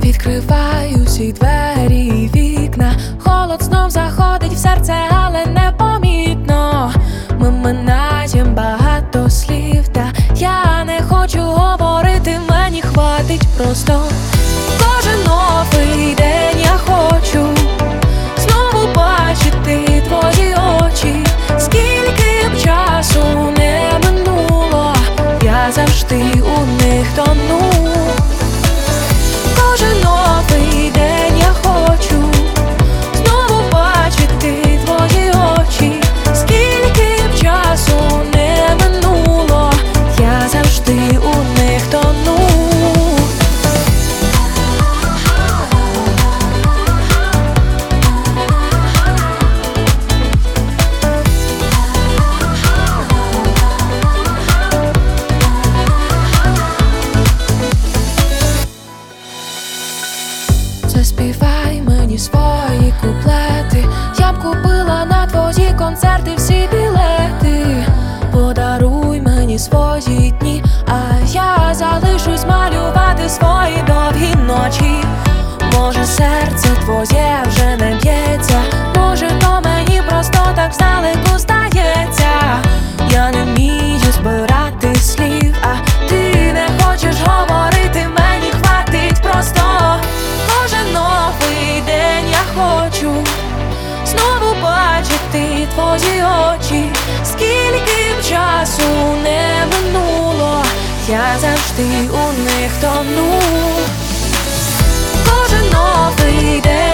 Відкриваю всі двері і вікна, холод знов заходить в серце, але непомітно. Ми минаєм багато слів, та я не хочу говорити, мені хватить просто. Кожен новий день я хочу знову бачити твої очі. Скільки б часу не минуло, я завжди у них тону. Кожен новий день я хочу знову бачити твої очі. Скільки б часу не минуло, я завжди у них тону. Заспівай мені свої куплети, я б купила на твої концерти всі білети. Подаруй мені свої дні, а я залишусь малювати свої довгі ночі. Може, серце твоє вже не б'ється, може, то мені просто так здалеку здається. Я не вмію збирати слів, а ти не хочеш говорити, мені хватить просто. Кожен новий день я хочу знову бачити твої очі. Скільки б часу не минуло, я завжди у них тону. Кожен новий день